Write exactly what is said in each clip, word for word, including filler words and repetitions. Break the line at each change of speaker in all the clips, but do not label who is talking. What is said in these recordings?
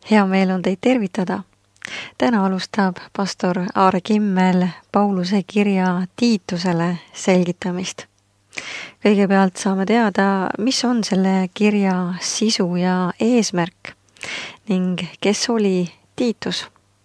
Hea meel on teid tervitada. Täna alustab pastor Aare Kimmel Pauluse kirja Tiitusele selgitamist. Kõigepealt saame teada, mis on selle kirja sisu ja eesmärk ning kes oli Tiitus.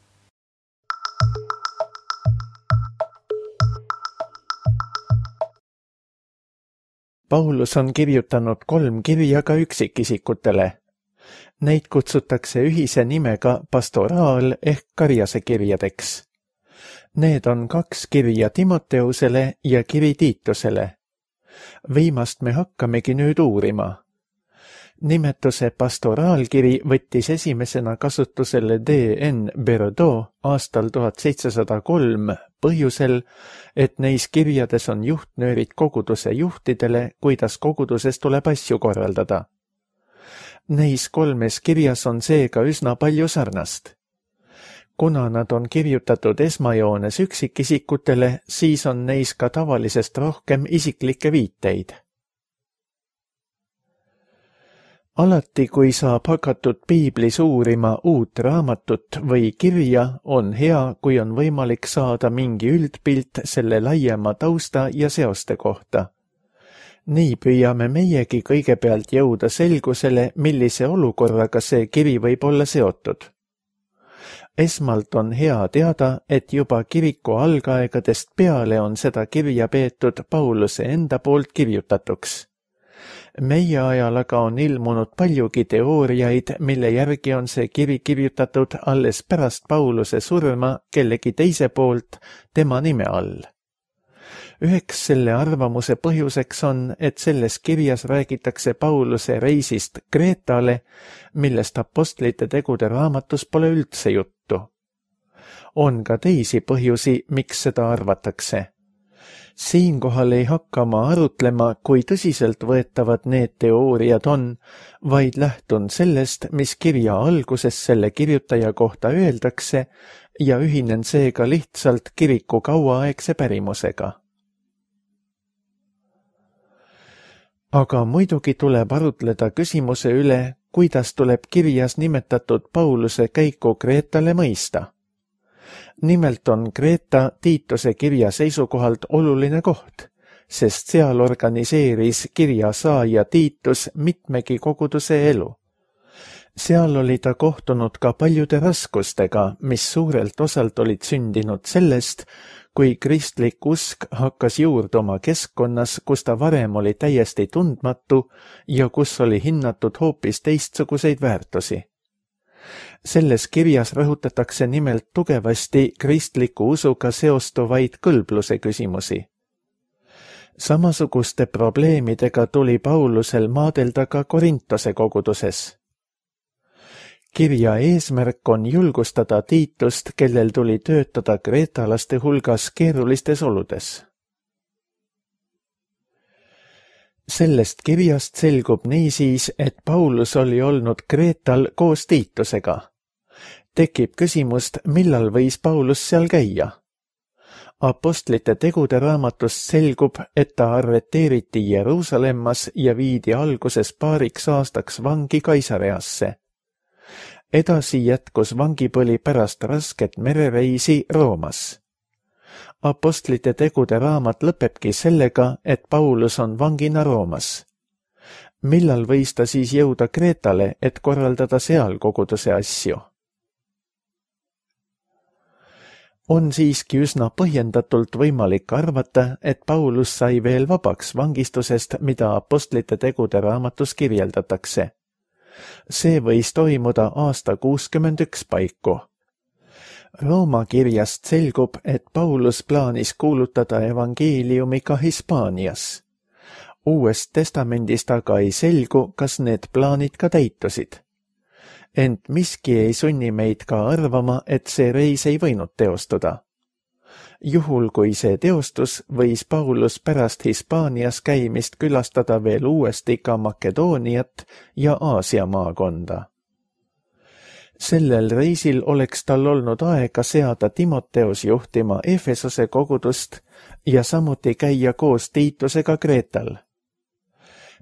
Paulus on kirjutanud kolm kirja ka üksikisikutele. Neid kutsutakse ühise nimega pastoraal ehk karjase kirjadeks. Need on kaks kirja Timoteusele ja kiri Tiitusele. Viimast me hakkamegi nüüd uurima. Nimetuse pastoraalkiri võttis esimesena kasutusele D N Berdo aastal tuhat seitsesada kolm põhjusel, et neis kirjades on juhtnöörid koguduse juhtidele, kuidas koguduses tuleb asju korraldada. Neis kolmes kirjas on seega üsna palju sarnast. Kuna nad on kirjutatud esmajoones üksikisikutele, siis on neis ka tavalisest rohkem isiklikke viiteid. Alati, kui saab hakatud piiblis uurima uut raamatut või kirja, on hea, kui on võimalik saada mingi üldpilt selle laiema tausta ja seoste kohta. Nii püüame meiegi kõigepealt jõuda selgusele, millise olukorraga see kiri võib olla seotud. Esmalt on hea teada, et juba kiriku algaegadest peale on seda kirja peetud Pauluse enda poolt kirjutatuks. Meie ajal aga on ilmunud paljugi teooriaid, mille järgi on see kiri kirjutatud alles pärast Pauluse surma kellegi teise poolt tema nime all. Üheks selle arvamuse põhjuseks on, et selles kirjas räägitakse Pauluse reisist Kreetale, millest apostlite tegude raamatus pole üldse juttu. On ka teisi põhjusi, miks seda arvatakse. Siinkohal ei hakka ma arutlema, kui tõsiselt võetavad need teooriad on, vaid lähtun sellest, mis kirja alguses selle kirjutaja kohta öeldakse ja ühinen seega lihtsalt kiriku kauaaegse pärimusega. Aga muidugi tuleb arutleda küsimuse üle, kuidas tuleb kirjas nimetatud Pauluse käiku Kreetale mõista. Nimelt on Kreeta Tiituse kirja seisukohalt oluline koht, sest seal organiseeris kirja saaja Tiitus mitmegi koguduse elu. Seal oli ta kohtunud ka paljude raskustega, mis suurelt osalt olid sündinud sellest, kui kristlik usk hakkas juurduma keskkonnas, kus ta varem oli täiesti tundmatu ja kus oli hinnatud hoopis teistsuguseid väärtusi. Selles kirjas rõhutatakse nimelt tugevasti kristliku usuga seostuvaid kõlbluse küsimusi. Samasuguste probleemidega tuli Paulusel maadelda ka Korintose koguduses. Kirja eesmärk on julgustada Tiitust, kellel tuli töötada kreetalaste hulgas keerulistes oludes. Sellest kirjast selgub niisiis, et Paulus oli olnud Kreetal koos Tiitusega. Tekib küsimust, millal võis Paulus seal käia. Apostlite tegude raamatust selgub, et ta arreteeriti Jeruusalemmas ja viidi alguses paariks aastaks vangi Kaisareasse. Edasi jätkus vangipõli pärast rasket merereisi Roomas. Apostlite tegude raamat lõpebki sellega, et Paulus on vangina Roomas. Millal võis ta siis jõuda Kreetale, et korraldada seal koguduse asju? On siiski üsna põhjendatult võimalik arvata, et Paulus sai veel vabaks vangistusest, mida apostlite tegude raamatus kirjeldatakse. See võis toimuda aasta kuuskümmend üks paiku. Rooma kirjast selgub, et Paulus plaanis kuulutada evangeeliumi ka Hispaanias. Uuest testamendist aga ei selgu, kas need plaanid ka täitusid. Ent miski ei sunni meid ka arvama, et see reis ei võinud teostuda. Juhul kui see teostus, võis Paulus pärast Hispaanias käimist külastada veel uuesti ka Makedooniat ja Aasia maakonda. Sellel reisil oleks tal olnud aega seada Timoteus juhtima Efesose kogudust ja samuti käia koos Tiitusega Kreetal.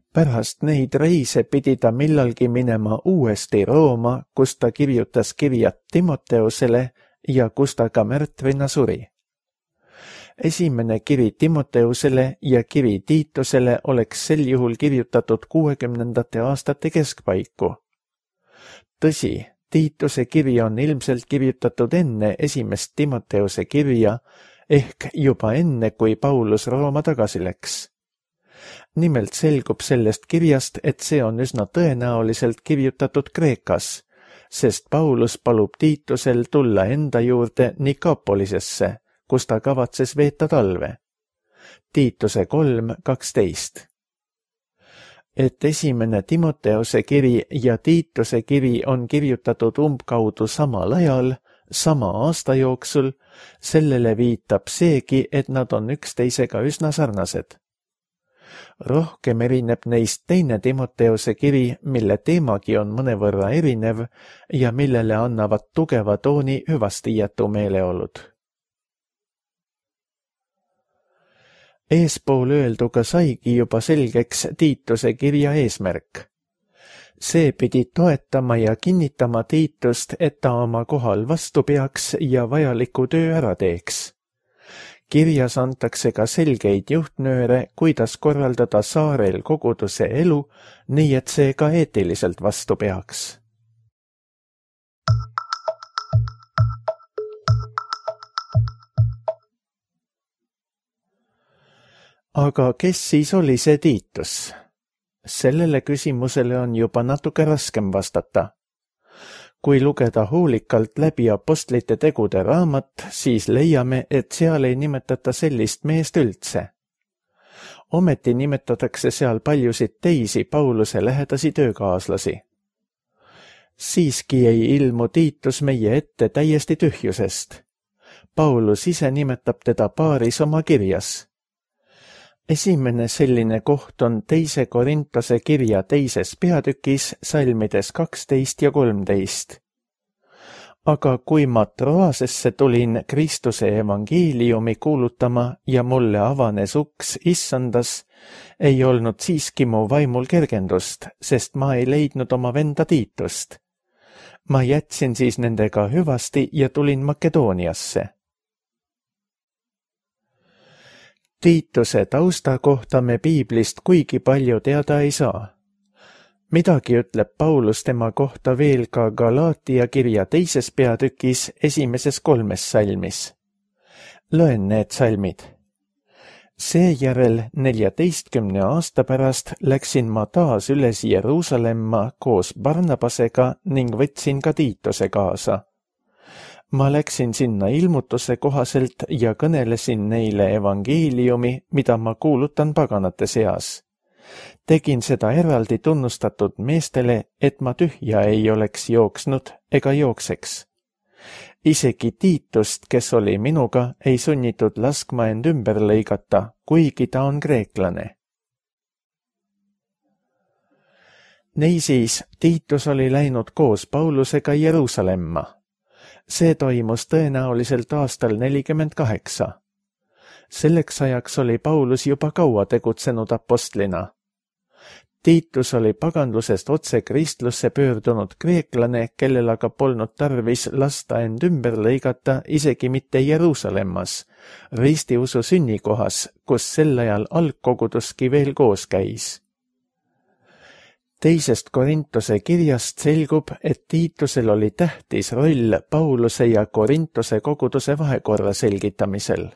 Pärast neid reise pidi ta millalgi minema uuesti Rooma, kus ta kirjutas kirjad Timoteusele ja kus ta ka märtvina suri. Esimene kiri Timoteusele ja kiri Tiitusele oleks sel juhul kirjutatud kuuekümnendate aastate keskpaiku. Tõsi, Tiituse kiri on ilmselt kirjutatud enne esimest Timoteuse kirja, ehk juba enne, kui Paulus Rooma tagasi läks. Nimelt selgub sellest kirjast, et see on üsna tõenäoliselt kirjutatud Kreekas, sest Paulus palub Tiitusel tulla enda juurde Nikapolisesse, kus ta kavatses veeta talve. Tiituse kolm kaksteist. Et esimene Timoteuse kiri ja Tiituse kiri on kirjutatud umbkaudu samal ajal, sama aasta jooksul, sellele viitab seegi, et nad on üksteisega üsna sarnased. Rohkem erineb neist teine Timoteuse kiri, mille teemagi on mõnevõrra erinev ja millele annavad tugeva tooni hüvastijätu meeleolud. Eespool öelduga saigi juba selgeks Tiituse kirja eesmärk. See pidi toetama ja kinnitama Tiitust, et ta oma kohal vastu peaks ja vajaliku töö ära teeks. Kirjas antakse ka selgeid juhtnööre, kuidas korraldada saarel koguduse elu, nii et see ka eetiliselt vastu peaks. Aga kes siis oli see Tiitus? Sellele küsimusele on juba natuke raskem vastata. Kui lugeda hoolikalt läbi apostlite tegude raamat, siis leiame, et seal ei nimetata sellist meest üldse. Ometi nimetatakse seal paljusid teisi Pauluse lähedasi töökaaslasi. Siiski ei ilmu Tiitus meie ette täiesti tühjusest. Paulus ise nimetab teda paaris oma kirjas. Esimene selline koht on teise Korintose kirja teises peatükis salmides kaksteist ja kolmteist. Aga kui ma Troasesse tulin Kristuse evangeeliumi kuulutama ja mulle avanes uks issandas, ei olnud siiski mu vaimul kergendust, sest ma ei leidnud oma venda Tiitust. Ma jätsin siis nendega hüvasti ja tulin Makedooniasse. Tiituse tausta kohta me piiblist kuigi palju teada ei saa. Midagi ütleb Paulus tema kohta veel ka Galaatia kirja teises peatükis esimeses kolmes salmis. Loen need salmid. Seejärel neljateistkümne aasta pärast läksin ma taas üles Jeruusalemma koos Barnabasega ning võtsin ka Tiituse kaasa. Ma läksin sinna ilmutuse kohaselt ja kõnelesin neile evangeeliumi, mida ma kuulutan paganate seas. Tegin seda eraldi tunnustatud meestele, et ma tühja ei oleks jooksnud ega jookseks. Isegi Tiitust, kes oli minuga, ei sunnitud laskma end ümber lõigata, kuigi ta on kreeklane. Niisiis, Tiitus oli läinud koos Paulusega Jeruusalemma. See toimus tõenäoliselt aastal nelikümmend kaheksa. Selleks ajaks oli Paulus juba kaua tegutsenud apostlina. Tiitus oli pagandlusest otse kristlusse pöördunud kreeklane, kellel aga polnud tarvis lasta end ümber lõigata isegi mitte Jeruusalemmas, ristiusu sünnikohas, kus sel ajal algkoguduski veel koos käis. Teisest Korintose kirjast selgub, et Tiitusel oli tähtis roll Pauluse ja Korintose koguduse vahekorra selgitamisel.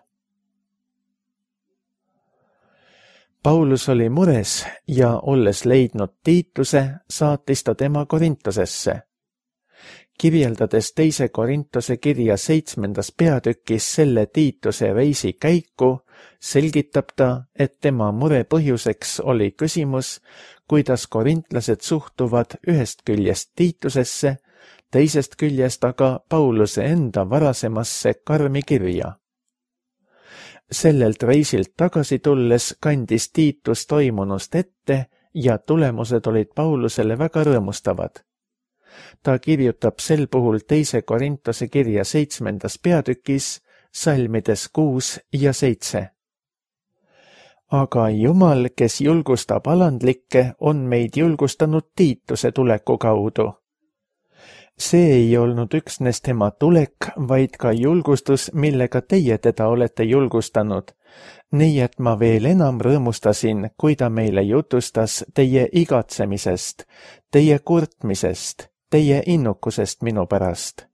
Paulus oli mures ja olles leidnud Tiituse, saatis ta tema Korintosesse. Kirjeldades teise Korintose kirja seitsmendas peatükis selle Tiituse reisi käiku, selgitab ta, et tema mure põhjuseks oli küsimus, kuidas korintlased suhtuvad ühest küljest Tiitusesse, teisest küljest aga Pauluse enda varasemasse karmi kirja. Sellelt reisilt tagasi tulles kandis Tiitus toimunust ette ja tulemused olid Paulusele väga rõõmustavad. Ta kirjutab sel puhul teise Korintose kirja seitsmendas peatükis, salmides kuus ja seitse. aga Jumal, kes julgustab alandlikke, on meid julgustanud Tiituse tuleku kaudu. See ei olnud üksnes tema tulek, vaid ka julgustus, millega teie teda olete julgustanud. Nii et ma veel enam rõõmustasin, kui ta meile jutustas teie igatsemisest, teie kurtmisest, teie innukusest minu pärast.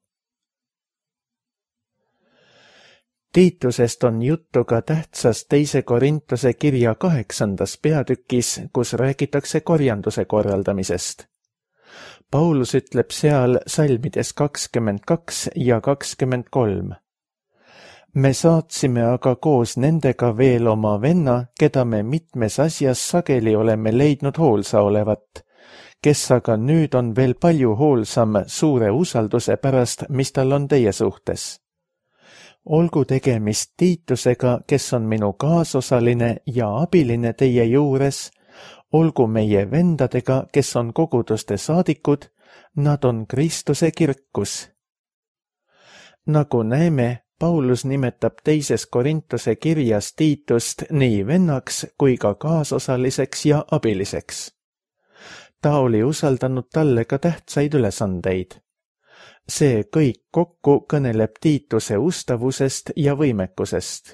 Tiitusest on juttu ka tähtsas teise Korintuse kirja kaheksandas peatükis, kus räägitakse korjanduse korraldamisest. Paulus ütleb seal salmides kakskümmend kaks ja kakskümmend kolm. Me saatsime aga koos nendega veel oma venna, keda me mitmes asjas sageli oleme leidnud hoolsa olevat, kes aga nüüd on veel palju hoolsam suure usalduse pärast, mis tal on teie suhtes. Olgu tegemist Tiitusega, kes on minu kaasosaline ja abiline teie juures, olgu meie vendadega, kes on koguduste saadikud, nad on Kristuse kirkus. Nagu näeme, Paulus nimetab teises Korintuse kirjas Tiitust nii vennaks kui ka kaasosaliseks ja abiliseks. Ta oli usaldanud talle ka tähtsaid ülesandeid. See kõik kokku kõneleb Tiituse ustavusest ja võimekusest.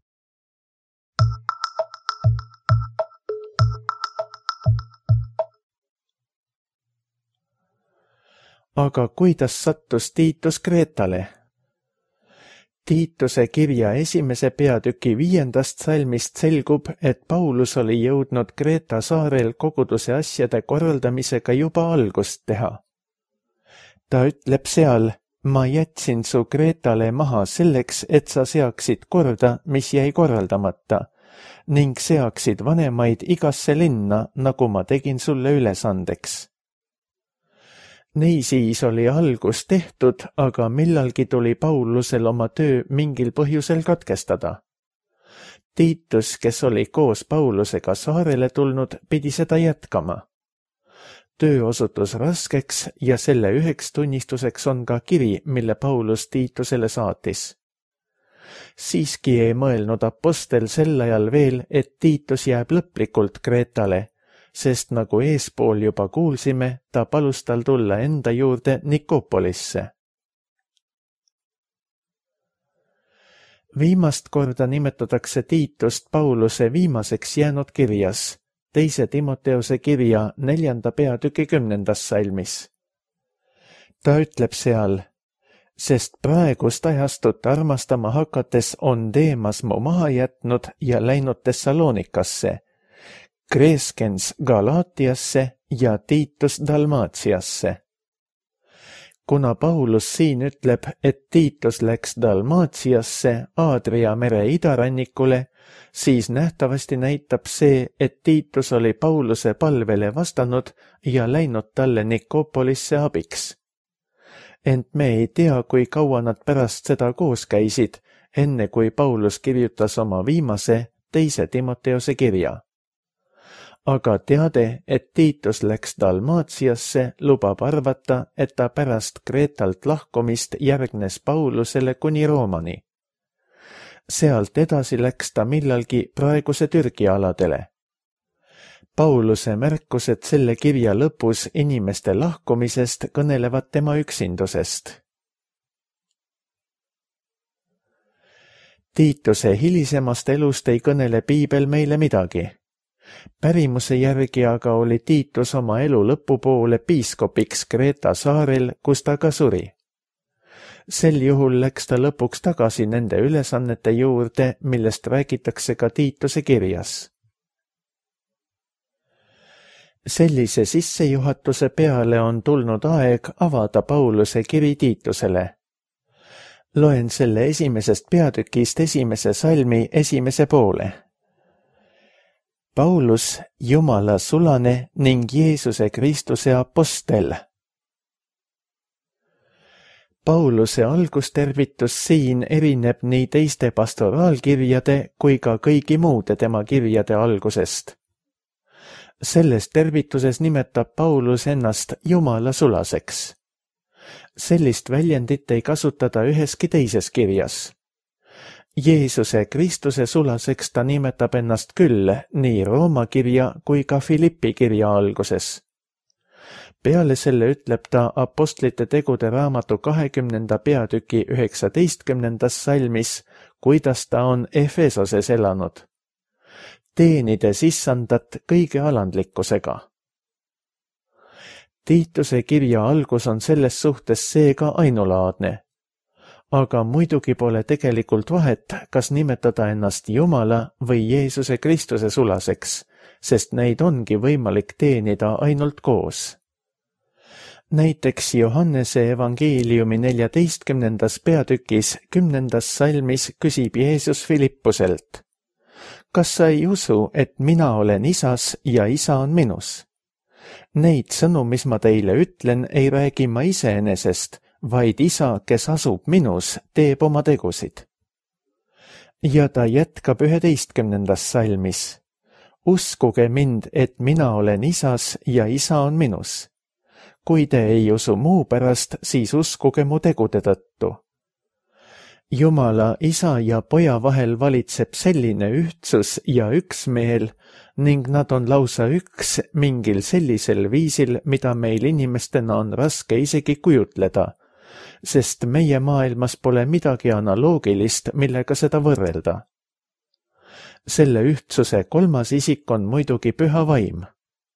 Aga kuidas sattus Tiitus Kreetale? Tiituse kirja esimese peatüki viiendast salmist selgub, et Paulus oli jõudnud Kreeta saarel koguduse asjade korraldamisega juba algust teha. Ta ütleb seal, ma jätsin su Kreetale maha selleks, et sa seaksid korda, mis jäi korraldamata, ning seaksid vanemaid igasse linna, nagu ma tegin sulle ülesandeks. Niisiis oli algus tehtud, aga millalgi tuli Paulusel oma töö mingil põhjusel katkestada. Tiitus, kes oli koos Paulusega saarele tulnud, pidi seda jätkama. Töö osutus raskeks ja selle üheks tunnistuseks on ka kiri, mille Paulus Tiitusele saatis. Siiski ei mõelnud apostel sel ajal veel, et Tiitus jääb lõplikult Kreetale, sest nagu eespool juba kuulsime, ta palus tal tulla enda juurde Nikopolisse. Viimast korda nimetatakse Tiitust Pauluse viimaseks jäänud kirjas, teise Timoteuse kirja neljanda peatüki kümnendas salmis. Ta ütleb seal, sest praegust ajastut armastama hakates on Deemas mu maha jätnud ja läinud Thessalonikasse, Kreskens Galaatiasse ja Tiitus Dalmaatiasse. Kuna Paulus siin ütleb, et Tiitus läks Dalmaatiasse Aadria mere idarannikule, siis nähtavasti näitab see, et Tiitus oli Pauluse palvele vastanud ja läinud talle Nikopolisse abiks. Ent me ei tea, kui kaua nad pärast seda koos käisid, enne kui Paulus kirjutas oma viimase teise Timoteuse kirja. Aga teade, et Tiitus läks Dalmaatiasse, lubab arvata, et ta pärast Kreetalt lahkumist järgnes Paulusele kuni Roomani. Sealt edasi läks ta millalgi praeguse Türgi aladele. Pauluse märkused selle kirja lõpus inimeste lahkumisest kõnelevad tema üksindusest. Tiituse hilisemast elust ei kõnele piibel meile midagi. Pärimuse järgi aga oli Tiitus oma elu lõpupoole piiskopiks Kreeta saarel, kus ta ka suri. Sel juhul läks ta lõpuks tagasi nende ülesannete juurde, millest räägitakse ka Tiituse kirjas. Sellise sissejuhatuse peale on tulnud aeg avada Pauluse kiri Tiitusele. Loen selle esimesest peatükist esimese salmi esimese poole. Paulus, Jumala sulane ning Jeesuse Kristuse apostel. Pauluse algustervitus siin erineb nii teiste pastoraalkirjade kui ka kõigi muude tema kirjade algusest. Selles tervituses nimetab Paulus ennast Jumala sulaseks. Sellist väljendit ei kasutada üheski teises kirjas. Jeesuse Kristuse sulaseks ta nimetab ennast küll nii Rooma kirja kui ka Filippi kirja alguses. Peale selle ütleb ta Apostlite tegude raamatu kahekümnenda peatüki üheksateistkümnendas salmis, kuidas ta on Efesoses elanud. Teenides issandat kõige alandlikkusega. Tiituse kirja algus on selles suhtes seega ainulaadne. Aga muidugi pole tegelikult vahet, kas nimetada ennast Jumala või Jeesuse Kristuse sulaseks, sest neid ongi võimalik teenida ainult koos. Näiteks Johannese evangeeliumi neljateistkümnendas peatükis kümnendas salmis küsib Jeesus Filippuselt: kas sa ei usu, et mina olen isas ja isa on minus? Neid sõnu, mis ma teile ütlen, ei räägi ma iseenesest, vaid isa, kes asub minus, teeb oma tegusid. Ja ta jätkab üheteistkümnendas salmis: uskuge mind, et mina olen isas ja isa on minus. Kui te ei usu muu pärast, siis uskuge mu tegude tõttu. Jumala isa ja poja vahel valitseb selline ühtsus ja üksmeel ning nad on lausa üks mingil sellisel viisil, mida meil inimestena on raske isegi kujutleda, sest meie maailmas pole midagi analoogilist, millega seda võrrelda. Selle ühtsuse kolmas isik on muidugi püha vaim.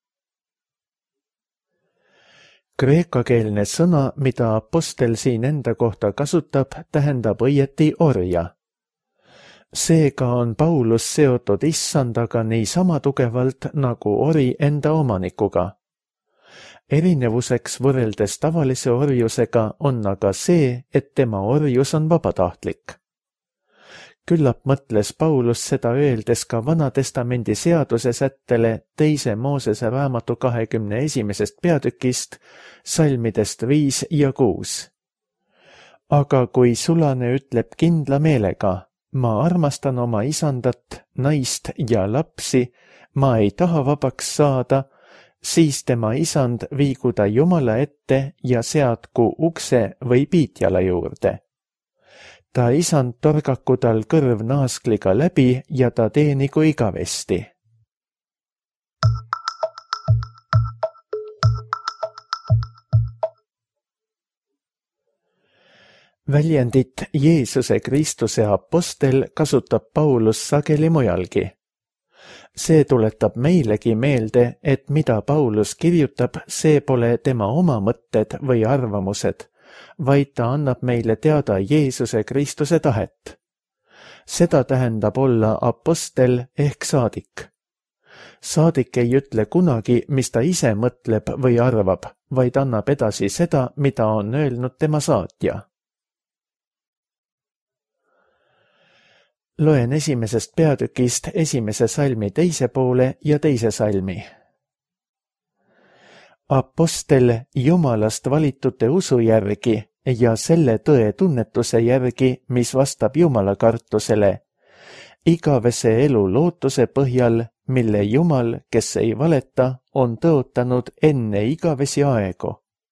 Kreekakeelne sõna, mida apostel siin enda kohta kasutab, tähendab õieti orja. Seega on Paulus seotud issandaga nii sama tugevalt nagu ori enda omanikuga. Erinevuseks võrreldes tavalise orjusega on aga see, et tema orjus on vabatahtlik. Küllap mõtles Paulus seda öeldes ka Vana-testamendi seaduse sättele teise Moosese raamatu kahekümne esimesest peatükist, salmidest viis ja kuus. Aga kui sulane ütleb kindla meelega: ma armastan oma isandat, naist ja lapsi, ma ei taha vabaks saada, siis tema isand viigu ta Jumala ette ja seadku ukse või piitjala juurde. Ta isand torgaku tal kõrv naaskliga läbi ja ta teenigu igavesti. Väljendit Jeesuse Kristuse apostel kasutab Paulus sageli mujalgi. See tuletab meilegi meelde, et mida Paulus kirjutab, see pole tema oma mõtted või arvamused, vaid ta annab meile teada Jeesuse Kristuse tahet. Seda tähendab olla apostel ehk saadik. Saadik ei ütle kunagi, mis ta ise mõtleb või arvab, vaid annab edasi seda, mida on öelnud tema saatja. Loen esimesest peatükist esimese salmi teise poole ja teise salmi. Apostel Jumalast valitute usu järgi ja selle tõe tunnetuse järgi, mis vastab Jumala kartusele, igavese elu lootuse põhjal, mille Jumal, kes ei valeta, on tõotanud enne igavesi aegu.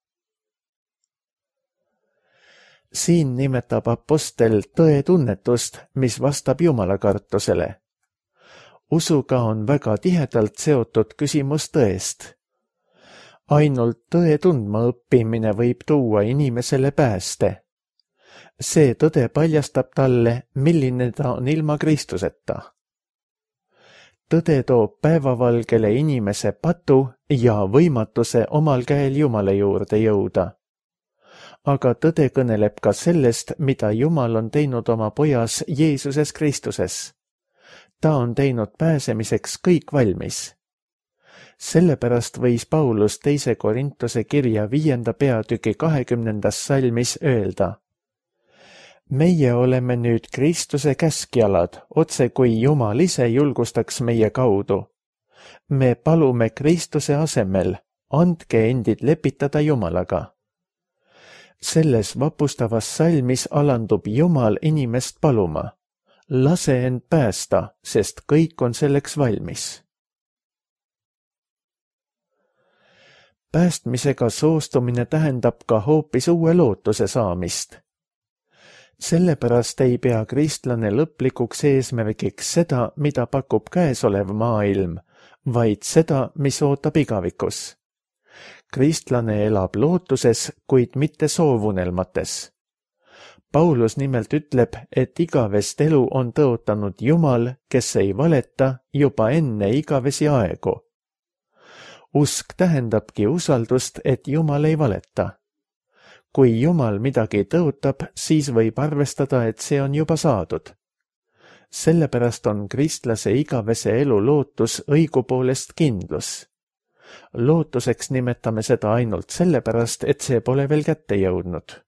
Siin nimetab apostel tõe tunnetust, mis vastab Jumala kartusele. Usuga on väga tihedalt seotud küsimus tõest. Ainult tõe tundma õppimine võib tuua inimesele pääste. See tõde paljastab talle, milline ta on ilma Kristuseta. Tõde toob päevavalgele inimese patu ja võimatuse omal käel Jumala juurde jõuda. Aga tõde kõneleb ka sellest, mida Jumal on teinud oma pojas Jeesuses Kristuses. Ta on teinud pääsemiseks kõik valmis. Sellepärast võis Paulus teise Korintuse kirja viienda peatüki kahekümnendas salmis öelda: meie oleme nüüd Kristuse käskjalad, otse kui Jumal ise julgustaks meie kaudu. Me palume Kristuse asemel, andke endid lepitada Jumalaga. Selles vapustavas salmis alandub Jumal inimest paluma. Lase end päästa, sest kõik on selleks valmis. Päästmisega soostumine tähendab ka hoopis uue lootuse saamist. Sellepärast ei pea kristlane lõplikuks eesmärgiks seda, mida pakub käesolev maailm, vaid seda, mis ootab igavikus. Kristlane elab lootuses, kuid mitte soovunelmates. Paulus nimelt ütleb, et igavest elu on tõotanud Jumal, kes ei valeta juba enne igavesi aegu. Usk tähendabki usaldust, et Jumal ei valeta. Kui Jumal midagi tõotab, siis võib arvestada, et see on juba saadud. Sellepärast on kristlase igavese elu lootus õigupoolest kindlus. Lootuseks nimetame seda ainult sellepärast, et see pole veel kätte jõudnud.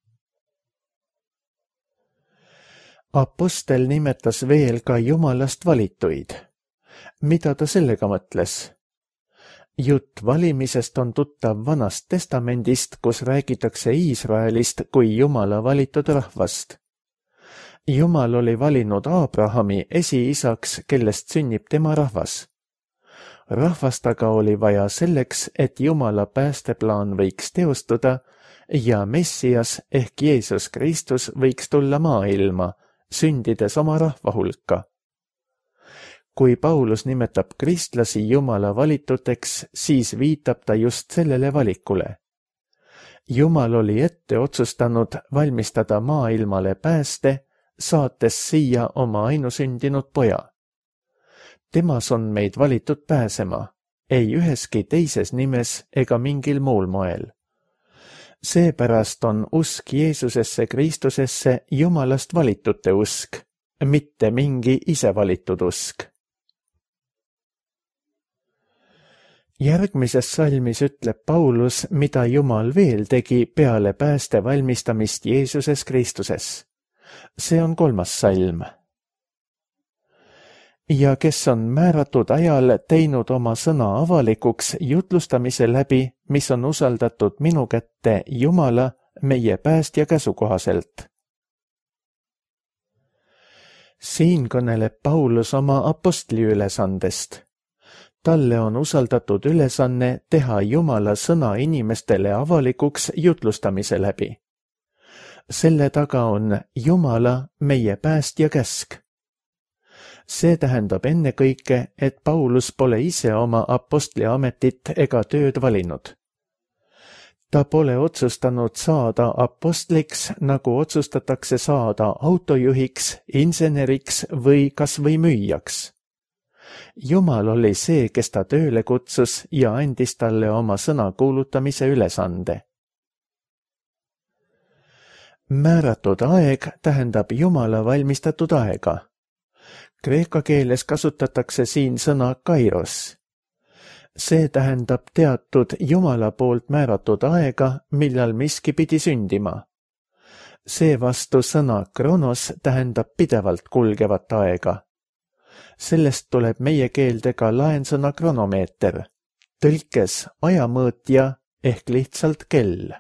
Apostel nimetas veel ka Jumalast valituid. Mida ta sellega mõtles? Jutt valimisest on tuttav Vanast Testamendist, kus räägitakse Iisraelist kui Jumala valitud rahvast. Jumal oli valinud Abrahami esiisaks, kellest sünnib tema rahvas. Rahvast aga oli vaja selleks, et Jumala päästeplaan võiks teostuda ja Messias ehk Jeesus Kristus võiks tulla maailma, sündides oma rahva hulka. Kui Paulus nimetab kristlasi Jumala valituteks, siis viitab ta just sellele valikule. Jumal oli ette otsustanud valmistada maailmale pääste, saates siia oma ainusündinud poja. Temas on meid valitud pääsema, ei üheski teises nimes ega mingil muul moel. Seepärast on usk Jeesusesse Kristusesse Jumalast valitute usk, mitte mingi ise valitud usk. Järgmises salmis ütleb Paulus, mida Jumal veel tegi peale pääste valmistamist Jeesuses Kristuses. See on kolmas salm. Ja kes on määratud ajal teinud oma sõna avalikuks jutlustamise läbi, mis on usaldatud minu kätte Jumala, meie päästja käsu kohaselt. Siin kõneleb Paulus oma apostli ülesandest. Talle on usaldatud ülesanne teha Jumala sõna inimestele avalikuks jutlustamise läbi. Selle taga on Jumala, meie päästja käsk. See tähendab ennekõike, et Paulus pole ise oma apostli ametit ega tööd valinud. Ta pole otsustanud saada apostliks, nagu otsustatakse saada autojuhiks, inseneriks või kas või müüjaks. Jumal oli see, kes ta tööle kutsus ja andis talle oma sõna kuulutamise ülesande. Määratud aeg tähendab Jumala valmistatud aega. Kreeka keeles kasutatakse siin sõna kairos. See tähendab teatud Jumala poolt määratud aega, millal miski pidi sündima. Seevastu sõna kronos tähendab pidevalt kulgevat aega. Sellest tuleb meie keelde ka laensõna kronomeeter, tõlkes ajamõõtja ehk lihtsalt kell.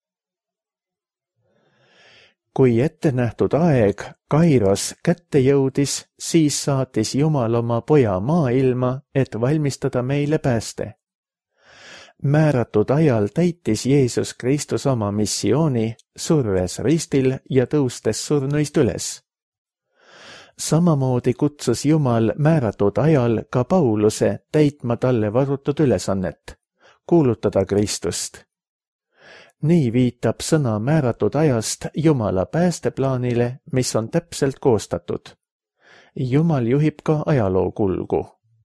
Kui ette nähtud aeg, kairos, kätte jõudis, siis saatis Jumal oma poja maailma, et valmistada meile pääste. Määratud ajal täitis Jeesus Kristus oma missiooni, surres ristil ja tõustes surnuist üles. Samamoodi kutsus Jumal määratud ajal ka Pauluse täitma talle varutud ülesannet, kuulutada Kristust. Nii viitab sõna määratud ajast Jumala päästeplaanile, mis on täpselt koostatud. Jumal juhib ka ajaloo kulgu.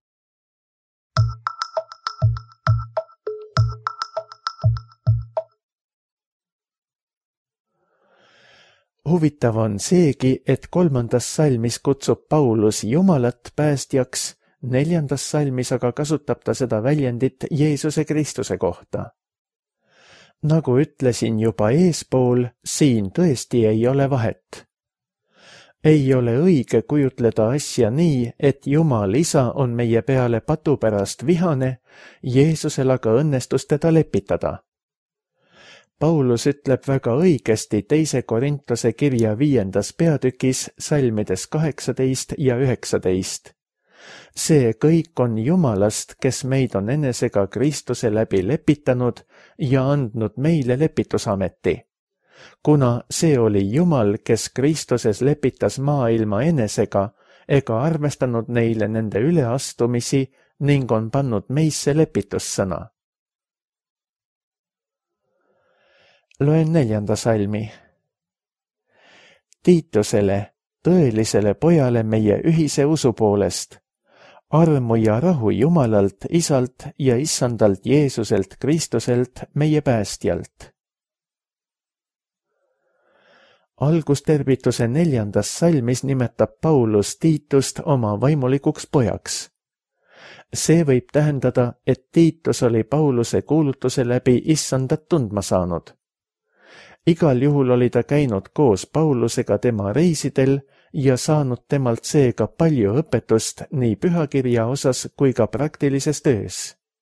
Huvitav on seegi, et kolmandas salmis kutsub Paulus Jumalat päästjaks, neljandas salmis aga kasutab ta seda väljendit Jeesuse Kristuse kohta. Nagu ütlesin juba eespool, siin tõesti ei ole vahet. Ei ole õige kujutleda asja nii, et Jumal Isa on meie peale patu pärast vihane, Jeesusel aga õnnestus teda lepitada. Paulus ütleb väga õigesti teise Korintuse kirja viiendas peatükis salmides kaheksateist ja üheksateist. See kõik on Jumalast, kes meid on enesega Kristuse läbi lepitanud ja andnud meile lepitusameti. kuna see oli Jumal, kes Kristuses lepitas maailma enesega ega arvestanud neile nende üleastumisi ning on pannud meisse lepitussõna. Loen neljanda salmi. Tiitusele, tõelisele pojale meie ühise usu poolest, armu ja rahu Jumalalt, Isalt ja Issandalt Jeesuselt Kristuselt, meie päästjalt. Algustervituse neljandas salmis nimetab Paulus Tiitust oma vaimulikuks pojaks. See võib tähendada, et Tiitus oli Pauluse kuulutuse läbi Issandat tundma saanud. Igal juhul oli ta käinud koos Paulusega tema reisidel ja saanud temalt seega palju õpetust nii pühakirja osas kui ka praktilises töös.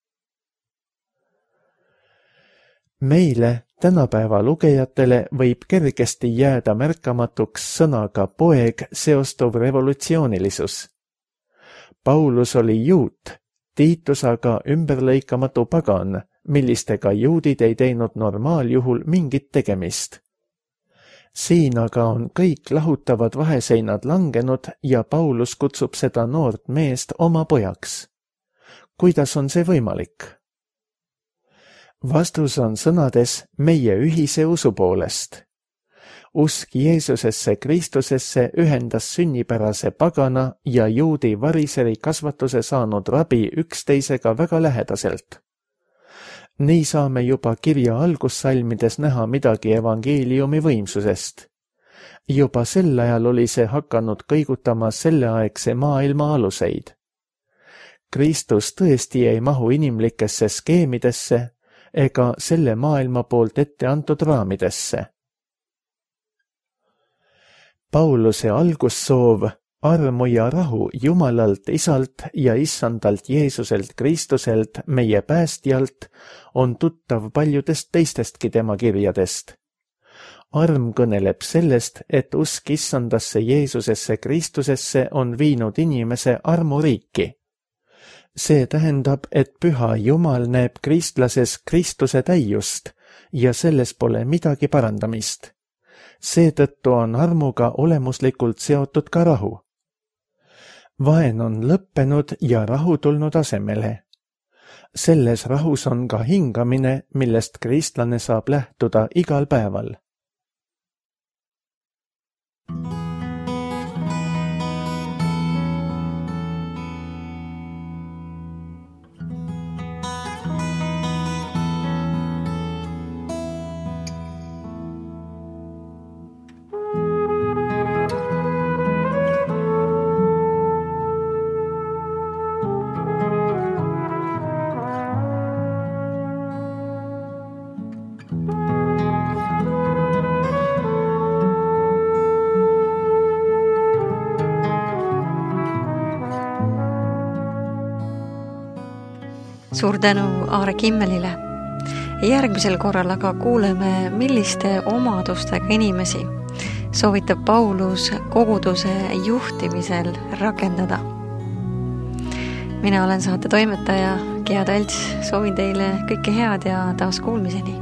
Meile, tänapäeva lugejatele, võib kergesti jääda märkamatuks sõnaga poeg seostuv revolutsioonilisus. Paulus oli juut, Tiitus aga ümberlõikamatu pagan, millistega juudid ei teinud normaaljuhul mingit tegemist. Siin aga on kõik lahutavad vaheseinad langenud ja Paulus kutsub seda noort meest oma pojaks. Kuidas on see võimalik? Vastus on sõnades meie ühise usu poolest. Usk Jeesusesse Kristusesse ühendas sünnipärase pagana ja juudi variseri kasvatuse saanud rabi üksteisega väga lähedaselt. Nii saame juba kirja algussalmides näha midagi evangeeliumi võimsusest. Juba sel ajal oli see hakanud kõigutama selleaegse maailma aluseid. Kristus tõesti ei mahu inimlikesse skeemidesse ega selle maailma poolt ette antud raamidesse. Pauluse algussoov, armu ja rahu Jumalalt, Isalt ja Issandalt Jeesuselt Kristuselt, meie päästjalt, on tuttav paljudest teistestki tema kirjadest. Arm kõneleb sellest, et usk Issandasse Jeesusesse Kristusesse on viinud inimese armuriiki. See tähendab, et püha Jumal näeb kristlases Kristuse täiust ja selles pole midagi parandamist. Seetõttu on armuga olemuslikult seotud ka rahu. Vaen on lõppenud ja rahu tulnud asemele. Selles rahus on ka hingamine, millest kristlane saab lähtuda igal päeval.
Suur tänu Aare Kimmelile. Järgmisel korral aga kuuleme, milliste omadustega inimesi soovitab Paulus koguduse juhtimisel rakendada. Mina olen saate toimetaja Gea Talts, soovin teile kõike head ja taas kuulmiseni.